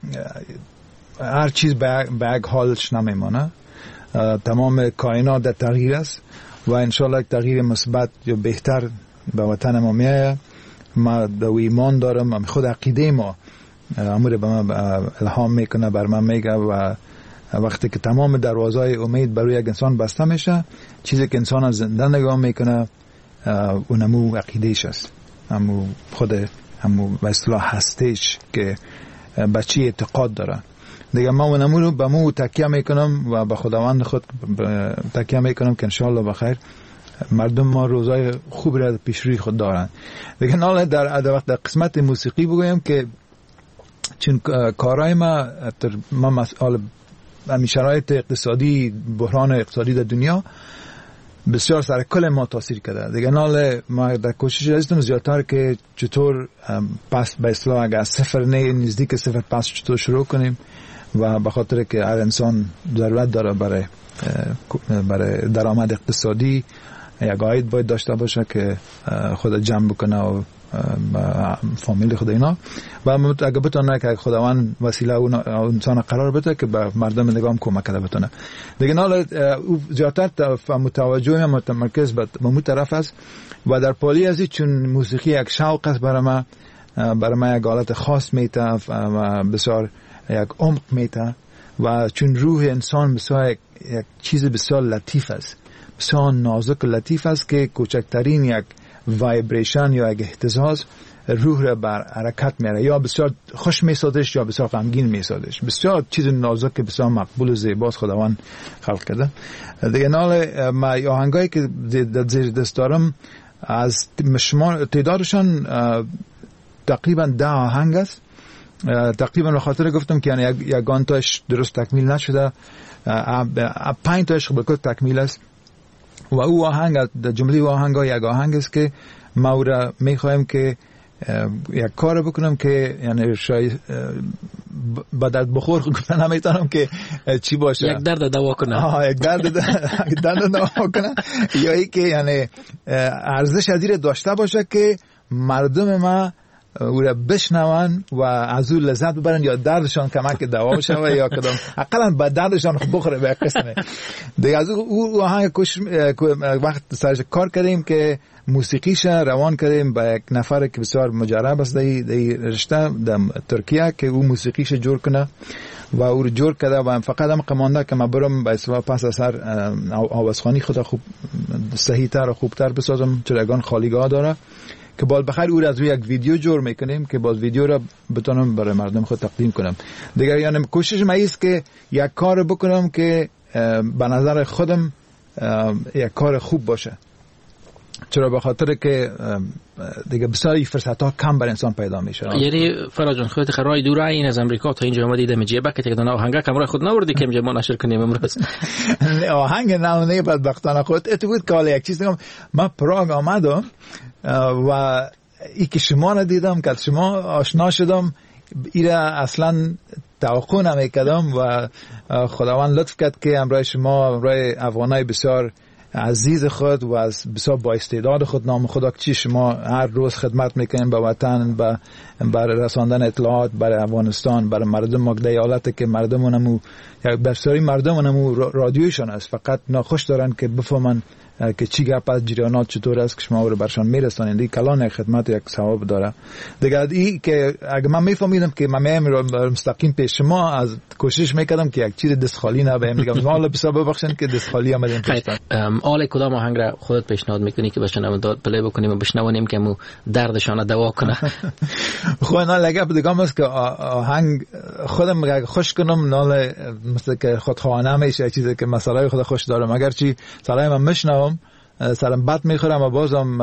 هر چیز به یک حالش نمیمانه، تمام کائنات در تغییر است و انشالله یک تغییر مثبت یا بهتر به وطن ما میایه. ما دو ایمان دارم، خود عقیده ما امور به ما الهام میکنه، بر من میگه و وقتی که تمام دروازهای امید برای یک انسان بسته میشه، چیزی که انسان زنده نگاه میکنه اونمو عقیدهش است، همو خود همو به اصطلاح هستش که بچه اعتقاد داره دیگه. ما اونمو رو به مو تکیه میکنم و به خداوند خود تکیه میکنم که انشاءالله بخیر مردم ما روزای خوب را پیش روی خود دارن دیگه. حالا در وقت در قسمت موسیقی بگویم که چون کارهای ما ما مسئله همین شرایط اقتصادی، بحران اقتصادی در دنیا بسیار سر کل ما تاثیر کرده دیگه. حالا ما در کوشش هستیم زیادتر که چطور پس به اصطلاح اگه از صفر نه نزدیک صفر پس چطور شروع کنیم و به خاطر که هر انسان ضرورت داره برای برای درآمد اقتصادی یک عاید باید داشته باشه که خود جمع بکنه و فامیل خود اینا و اگه بتونه که خداوند وسیله اون انسان قرار بده که به مردم نگام کمک کنه بتونه دیگه. حالا زیادتر متوجه هم متمرکز به مو طرف است و در پالی ازی چون موسیقی یک شوق است برای ما، برای ما یک حالت خاص میته و بسیار یک عمق میته و چون روح انسان بسیار یک, یک چیز بسیار لطیف است، بسیار نازک لطیف است که کوچکترین یک وایبریشن یا یک اهتزاز روح را بر حرکت میاره، یا بسیار خوش میسازش یا بسیار غمگین میسازش. بسیار چیز نازک که بسیار مقبول و زیباست خداوند خلق کرده دیگه. نال ما آهنگایی که در زیر دست دارم از شمار تعدادشان تقریبا ده آهنگ است. تقریبا به خاطر گفتم که یعنی یگان تاش درست تکمیل نشده، پنج تاش بلکل تکمیل است و او آهنگ در جمله او آهنگ ها یک آهنگ است که ما را میخوایم که یک کار بکنم که یعنی شاید با درد بخور گفتن نمیتونم که چی باشه، یک درد دوا کنه. آها یک درد درد دوا کنه یا ای که یعنی ارزش ازیر داشته باشه که مردم ما او را بشنون و از او لذت ببرن یا دردشان کمک دوا بشه یا کدام اقلا با دردشان بخوره به قسمه دیگه. از او آهنگ کش وقت سرش کار کردیم که موسیقیش روان کردیم با یک نفر که بسیار مجرب است در رشته در ترکیه که او موسیقیش جور کنه و او رو جور کرده و فقط هم قمانده که ما برم با اصلا پس از هر آوازخانی خود خوب صحیح تر و خوبتر بسازم چرگان خالیگاه داره که باز بخیر او را از روی یک ویدیو جور میکنیم که باز ویدیو را بتونم برای مردم خود تقدیم کنم دیگر. یعنی کوشش ما ایست که یک کار بکنم که به نظر خودم یک کار خوب باشه، چرا به خاطر که دیگه بسیاری فرصت ها کم بر انسان پیدا میشه. یعنی فرا جان خودت خرای دور این از امریکا تا اینجا اومدی دم جیبه که تقدان آهنگ کمرای خود نوردی که ما نشر کنیم امروز؟ آهنگ نه نه بدبختانه خود ات بود که یک چیز دیگم ما پراگ آمدم و ای که شما را دیدم که شما آشنا شدم ایره اصلا توقع نمیکردم و خداوند لطف کرد که امروز شما امروز افغانای بسیار عزیز خود و از بسیار با استعداد خود نام خدا چی شما هر روز خدمت میکنین به وطن، به برای رساندن اطلاعات برای افغانستان، برای مردم مقده ایالت که مردمونمو یا بسیاری مردمونمو رادیویشان است، فقط ناخوش دارن که بفهمن که چی گپ از جریانات چطور است که شما رو برشان میرسانید. این کلان خدمت یک ثواب داره دیگه. ای که اگه من میفهمیدم که من میام رو مستقیم پیش شما، از کوشش میکردم که یک چیز دستخالی نبایم. میگم حالا بسیار ببخشید که دستخالی آمدیم پیش. آل کدام آهنگ را خودت پیشنهاد میکنی که بشنویم داد پلی بکنیم و بشنویم که مو دردشان دوا کنه؟ خو نه لگه دیگه است که آهنگ خودم خوش کنم، نه مثل که خود خواهانه میشه چیزی که مسئله خود خوش دارم، اگر چی سلام من مشنوم سرم بد میخورم و بازم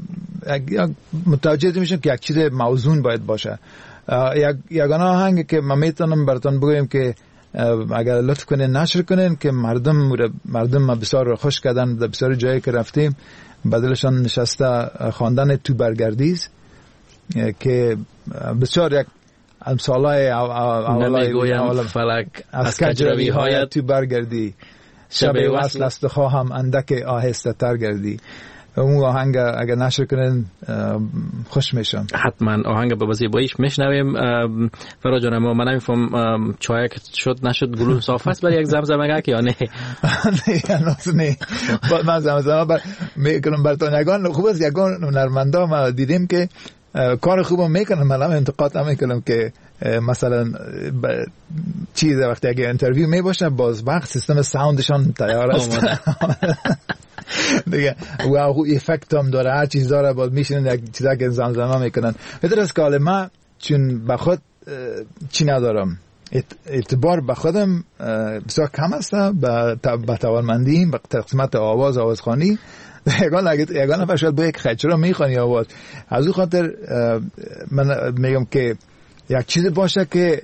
متوجه میشم که یک چیز موزون باید باشه. یک یگانه آهنگ که من میتونم براتون بگویم که اگر لطف کنین نشر کنین که مردم مردم بسیار خوش کردن، در بسیار جایی که رفتیم بدلشان نشسته خواندن تو برگردیز که بسیار یک امثالای نمیگویم فلک از کجروی های تو برگردی، شب وصل است خواهم اندک آهسته تر گردی. اون آهنگ اگر نشر کنن خوش میشم. حتما آهنگ به زیباییش میشنویم. فرا جان ما من نمیفهم چای که شد نشد گلو صاف است برای یک زمزمه یا نه؟ نه نه من زمزمه بر میکنم براتون. یگان خوب است یگان هنرمندا ما دیدیم که کار خوبم میکنن، من هم انتقاد هم میکنم که مثلا چیز وقتی اگه انترویو میباشه باز وقت سیستم ساوندشان تیار است دیگه و او افکت هم داره، هر چیز داره، باز میشینن یک چیزا که زمزمه میکنن. بهتر است که حالا من چون به خود چی ندارم، اعتبار به خودم بسیار کم است به توانمندیم به قسمت آواز آوازخوانی. یگان اگه یگان نفر شاید با یک خچرا میخوانی آواز، از اون خاطر من میگم که یک چیز باشه که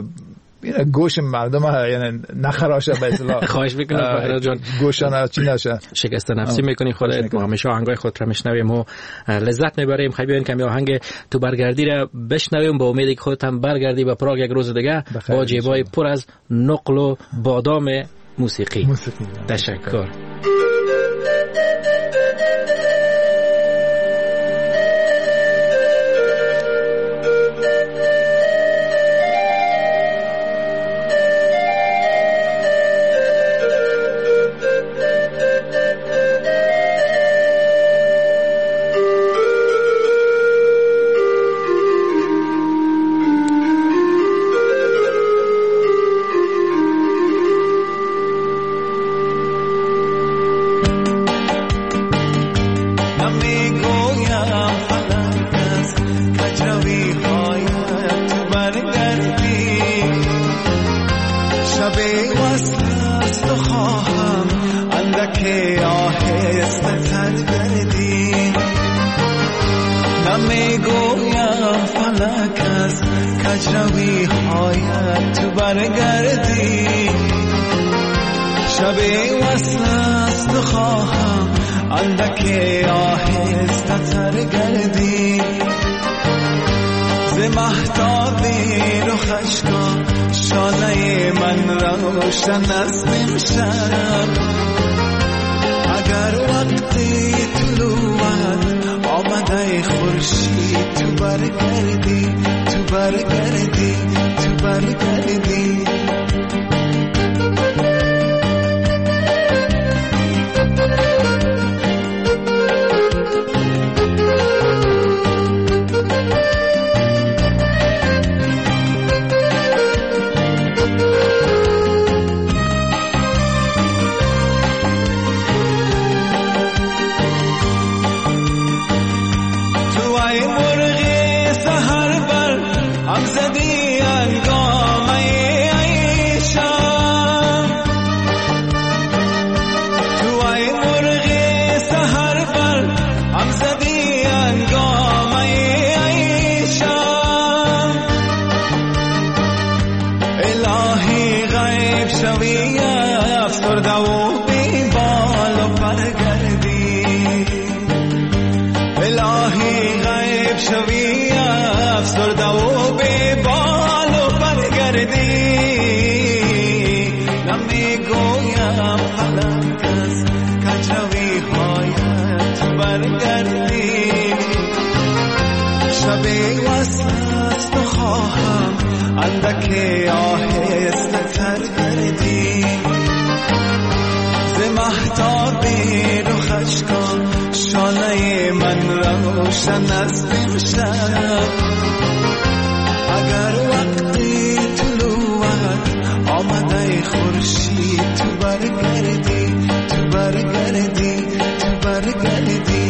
گوش مردم یعنی نخراشه به اصطلاح. خواهش میکنم فراد جان گوشان چی نشه شکست نفسی میکنی خودت. ما همیشه آهنگای خود را میشنویم و لذت میبریم. خیلی بیان کمی آهنگ تو برگردی را بشنویم با امیدی که خودت هم برگردی به پراگ یک روز دیگه با جیبای پر از نقل و بادام موسیقی. موسیقی. تشکر. نمی گویم فلک از کجروی برگردی شب وصل است و خواهم اندک آهسته تر گردی ز مهتاب رخش کن شانه من روشن است امشب اگر وقتی طلوعت آمده خورشید تو برگردی تو برگردی تو برگردی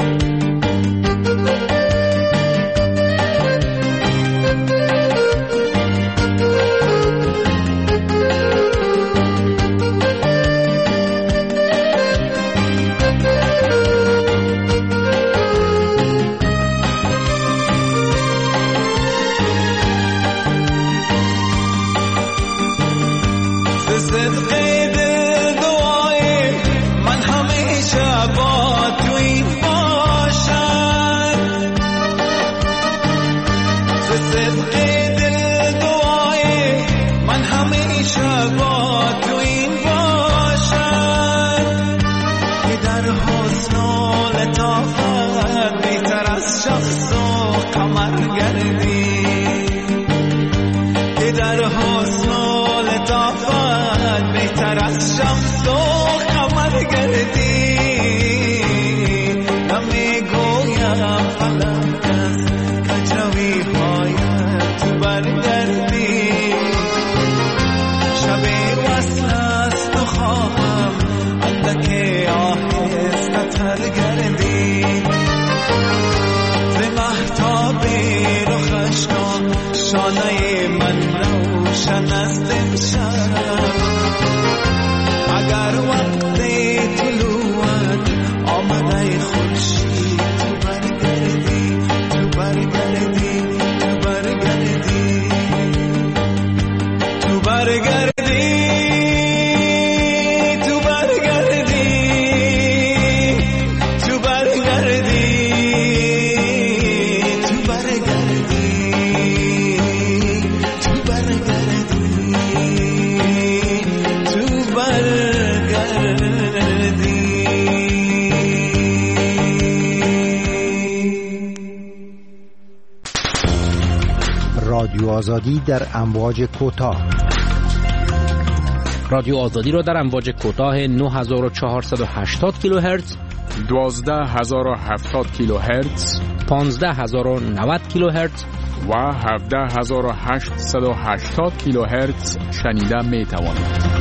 شانه من روشن است امشب اگر وقت طلوعت آمده خورشید تو برگردی تو برگردی تو برگردی تو برگردی تو برگردی تو برگردی تو برگردی رادیو آزادی در امواج کوتاه. رادیو آزادی را در امواج کوتاه نه هزار و چهارصد و هشتاد کیلوهرتز، دوازده هزار و هفتاد کیلوهرتز، پانزده هزار و نود کیلوهرتز و هفده هزار و هشتصد و هشتاد کیلوهرتز شنیده می توانید.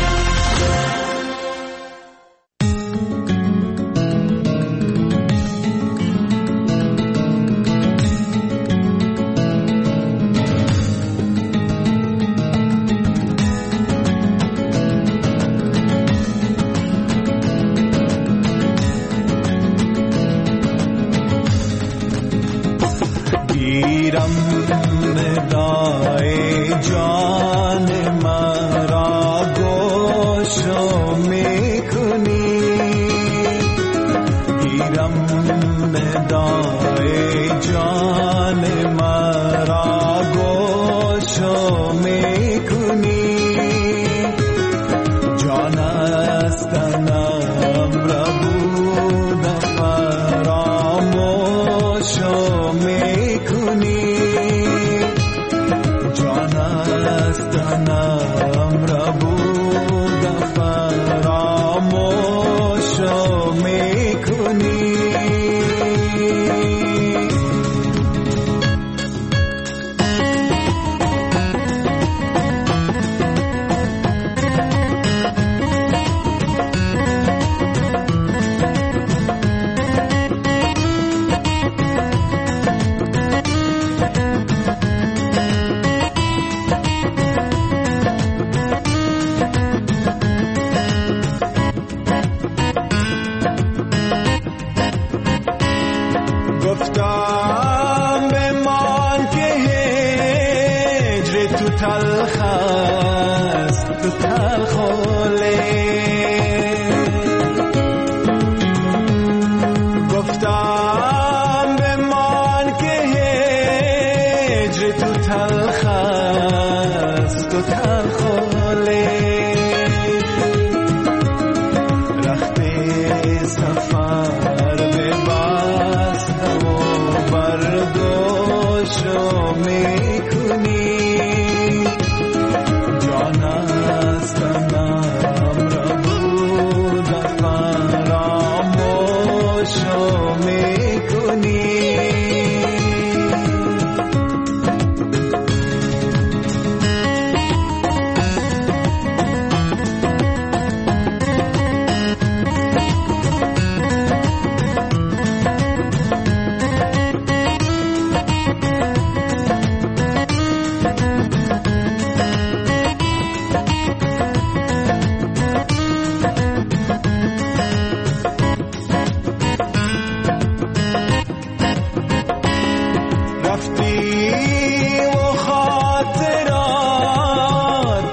گفتم بمان که هجر تو تلخ است تو تلخوله گفتم بمان که هجر تو تلخ است تو تلخوله رخت سفر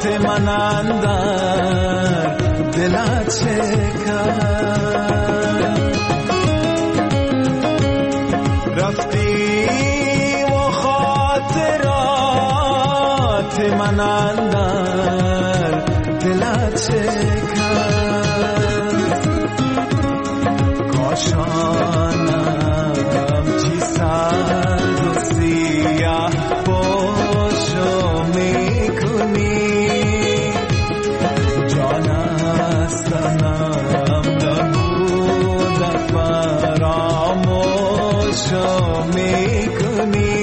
من اندر دلت شکر رفتی و خاطرات من اندر دلت شکر کاشانم چی سرد و سیاه باشو میکنی جان استنم نبود فراموشو میکنی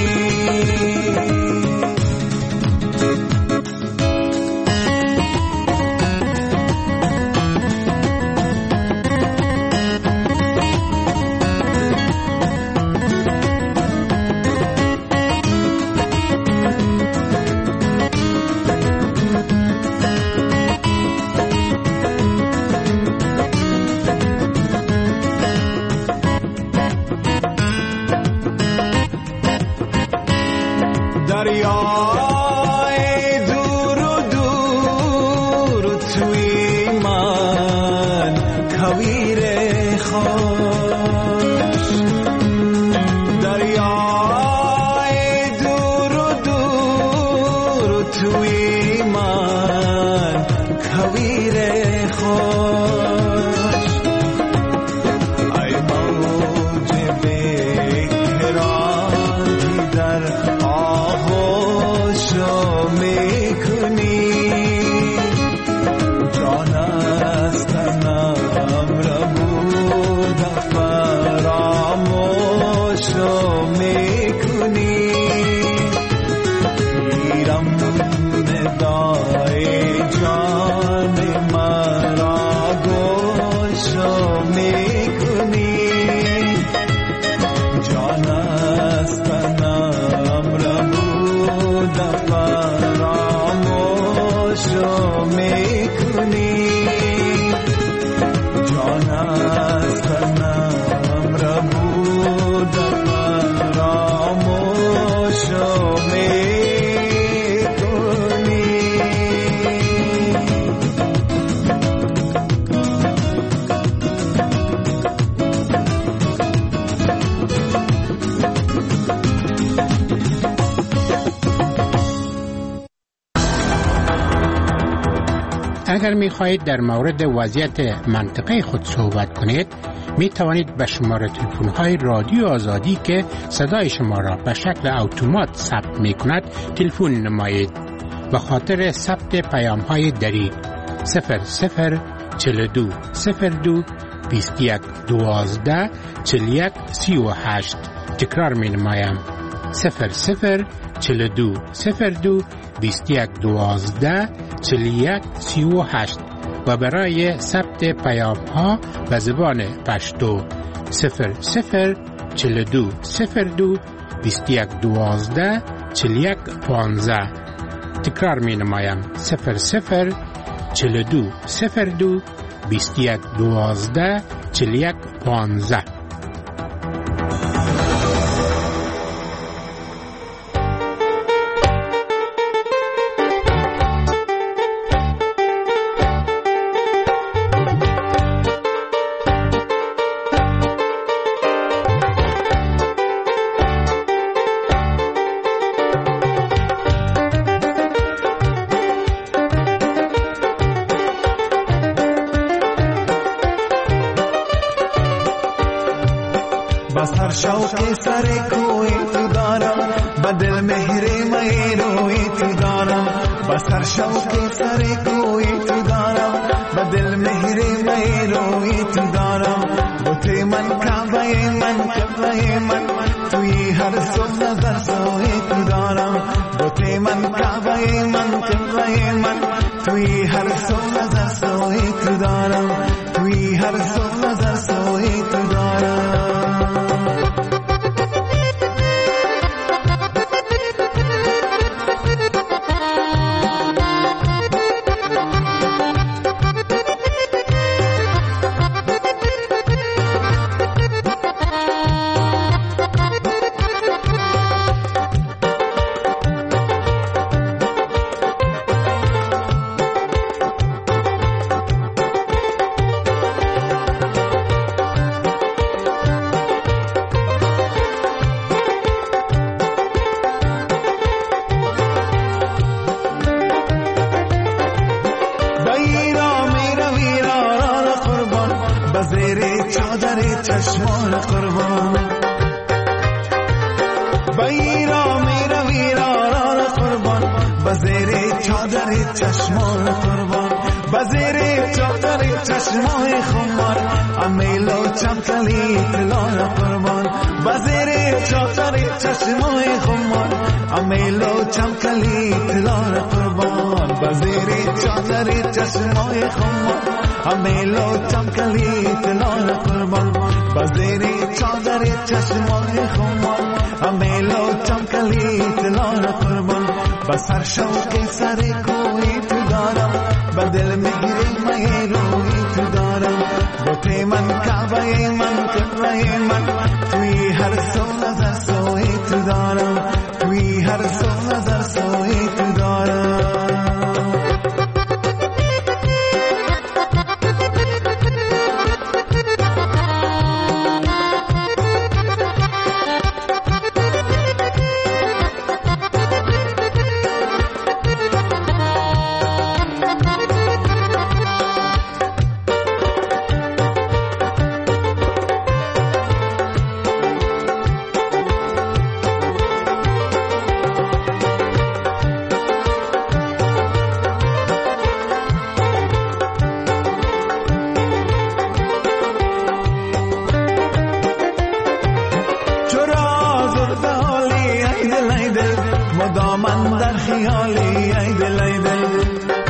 دریای دور و دور توی من کویر خوش دریای دور و دور توی من کویر خوش ای موج بیکرانی در آغوشو میکنی جان استنم ربود فراموشو میکنی گیرم ندای جان مرا گوشو میکنی جان استنم ربود فراموشو میکنی جان استنم ربود فراموشو میکنی اگر می خواهید در مورد وضعیت منطقه خود صحبت کنید می توانید به شماره تلفن های رادیو آزادی که صدای شما را به شکل اتومات ثبت می کند تلفن نمایید. به خاطر ثبت پیام های دری صفر صفر چهل و دو صفر دو بیست و یک دوازده چهل و یک سی و هشت تکرار می نمایم صفر صفر چهل و دو صفر دو بیست و یک دوازده چهل و یک سی و هشت و برای ثبت پیام ها به زبان پشتو صفر صفر چهل و دو صفر دو بیست و یک دوازده چهل و یک پانزده تکرار می نمایم صفر صفر چهل و دو صفر دو بیست و یک دوازده چهل و یک پانزده. بس هر شوق سر کوی تو دارم به دل مهر می روی تو دارم بس هر شوق سر کوی تو دارم به دل مهر می روی تو دارم بوته من کعبه من کعبه من توی هر سو نظر سوی تو دارم بوته من کعبه من کعبه من توی هر سو نظر سوی تو دارم توی هر سو نظر سوی تو دارم چادر چشمان قربان بایرا میرا ویران قربان بزیر چادر چشمان قربان بزیر چادر چشمان خمار امیلو چمکلی تلان قربان بزیر چادر چشمان خمار امیلو چمکلی تلان قربان بزیر چادر چشمان خمار امیلو چمکلی تلان قربان بزیر چادر چشمان خمار امیلو چمکلی تلان قربان بسر شوق سر کوی تو دارم بدل مهری مهروی تو دارم بوته من کعبه من قبله من توی هر سو نظر سوی تو دارم توی هر سو نظر سوی تو دارم مدامن در خیالی ای دل ای دل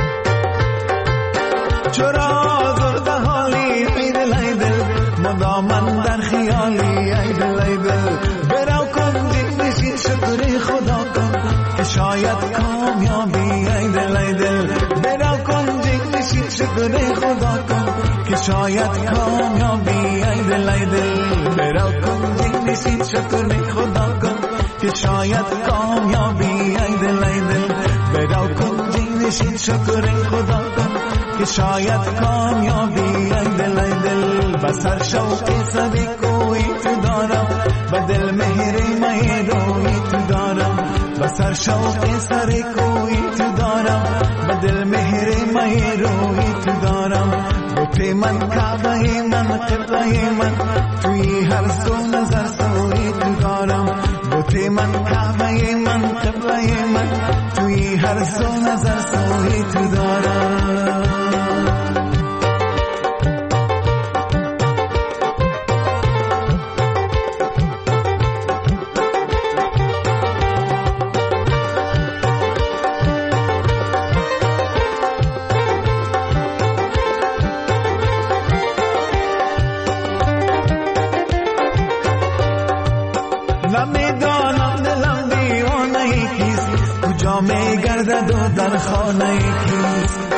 چرا زرده حالی ای دل ای دل مدامن در خیالی ای دل ای دل برو کن جد نشین شکر خدا کن که شاید کامیابی ای دل ای دل برو کن جد نشین شکر خدا کن که شاید کامیابی ای دل ای دل برو کن جد نشین شکر خدا کن که شاید کامیابی ای دل ای دل برو کن جینشین شکر خدا کن که شاید کامیابی ای دل ای دل بسر شوق سبی کوی تو دارم بدل مهری مهروی تو دارم بسر شوق سر کوی تو دارم بدل مهری مهروی تو دارم بوته من کعبه من قبله من توی هر سو نظر سوی تو دارم بوته من کعبه من قبله من توی هر سو نظر سوی تو دارم دو در خانه کیست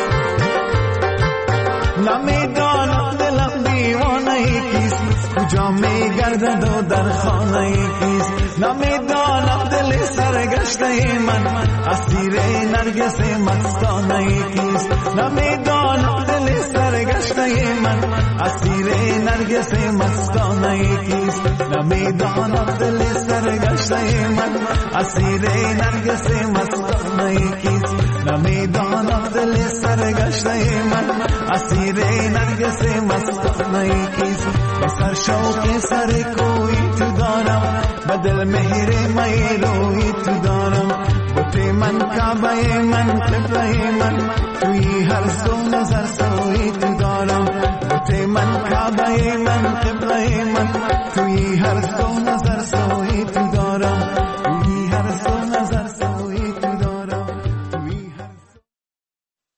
نمیدانم دلم دیوانه کیست کجا میگردد و در خانه کیست نمیدانم دل سرگشته من اسیر نرگس مستانه کیست نمیدانم دل سرگشته من اسیر نرگس مستانه کیست نمیدانم دل سرگشته من اسیر نرگس مستانه کیست نمیدانم دل سرگشته من اسیر نرگس مستانه کیست بسر شوق سر کوی تو دارم بدل مهر میروی تو دارم بوته من کعبه من قبله من توی هر سو نظر سوی تو دارم بوته من کعبه من قبله من توی هر سو نظر سوی